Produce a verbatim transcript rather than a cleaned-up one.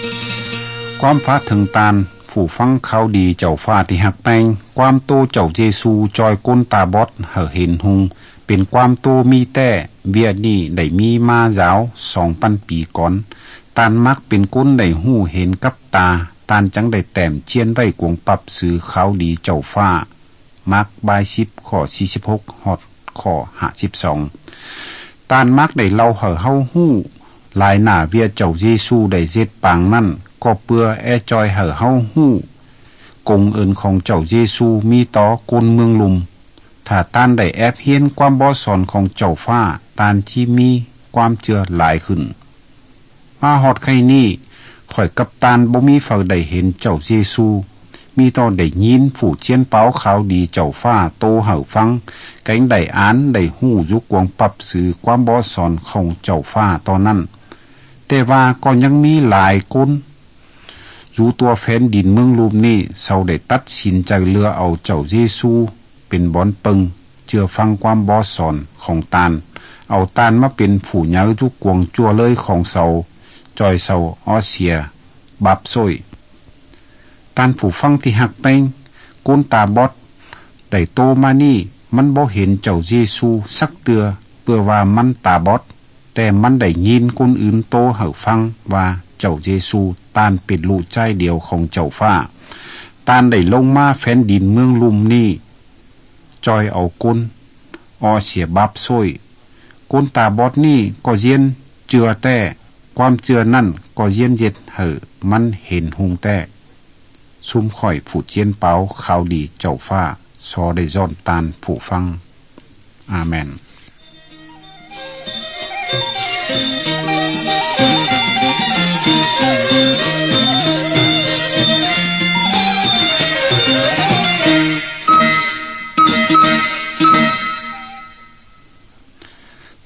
ความฟ้าถึงตาลผู้ฟังเขาดีเจ้าฟ้าที่หักแปงความโตเจ้าเยซูจอยก้นตาบอดเหอเห็นหุงเป็นความโตมีแต่เบียนี่ได้มีมายาวสองพันปีก่อนตานมักเป็นก้นได้หู้เห็นกับตาตานจังได้แต้มเจียนไว้กวงปรับสื่อเขาดีเจ้าฟ้ามักบายสิบข้อสี่สิบหกฮอดข้อห้าสิบสองตานมักได้เล่าเหอเฮาหู้ลายหน้าเวียเจ้าเยซูได้เจ็ดปางนั่นก็เปื่อแอจอยเหอเฮาหู้กงเอินของเจ้าเยซูมีต่อกนเมืองลุมถ้าตานได้แอบเฮียนความบ่สอนของเจ้าฟ้าตานที่มีความเชื่อหลายขึ้นมาฮอดไคนี้ข่อยกับตานบ่มีเฝ้าได้เห็นเจ้าเยซูมีต่อได้ยินผู้เจียนเป้าข่าวดีเจ้าฟ้าโตเห่าฟังแก่งได้อ่านได้ฮู้อยู่กวงปรับสื่อความบ่สอนของเจ้าฟ้าตอนนั้นแต่ว่าก็ยังมีหลายคนอยู่ตัวแฟนดินเมืองรูมนี่เซาได้ตัดสินใจเลือเอาเจ้าเยซูเป็นบอนปึงเชื่อฟังความบ่สอนของตานเอาตานมาเป็นผู้เหยาทุกกวงจั่วเลยของเซาจอยเซาออเซียบับซอยตานผู้ฟังที่หักแป้งก้นตาบอดได้โตมานี่มันบ่เห็นเจ้าเยซูสักเตือเพื่อว่ามันตาบอดแต่มันได้ยินคนอื่นโตเห่าฟังว่าเจ้าเยซูตานเป็นลูกใจเดียวของเจ้าฟ้าตานได้ลงมาแผ่นดินเมืองลุมนี่จอยเอาก้นออเสียบับซอยก้นตาบอดนี่ก็เย็นเจือแต่ความเจือนั่นก็เย็นเย็ดเหอะมันเห็นหุงแต่ซุ่มข่อยฝูเจียนเป้าข่าวดีเจ้าฟ้าซอได้ย้อนตานผู้ฟังอาเมน